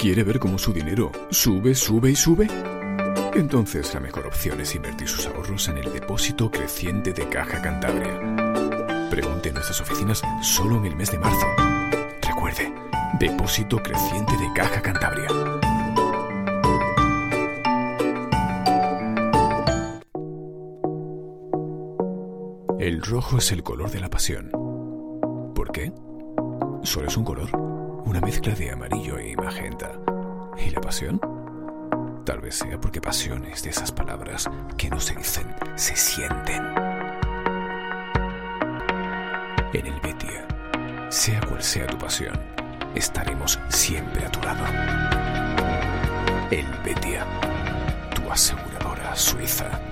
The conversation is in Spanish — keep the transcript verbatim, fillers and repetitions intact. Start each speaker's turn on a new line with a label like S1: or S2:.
S1: ¿Quiere ver cómo su dinero sube, sube y sube? Entonces la mejor opción es invertir sus ahorros en el depósito creciente de Caja Cantabria. Pregunte en nuestras oficinas solo en el mes de marzo. Recuerde, depósito creciente de Caja Cantabria. El rojo es el color de la pasión. ¿Por qué? Solo es un color, una mezcla de amarillo y magenta. ¿Y la pasión? Tal vez sea porque pasión es de esas palabras que no se dicen, se sienten. En el Betia, sea cual sea tu pasión, estaremos siempre a tu lado. El Betia, tu aseguradora suiza.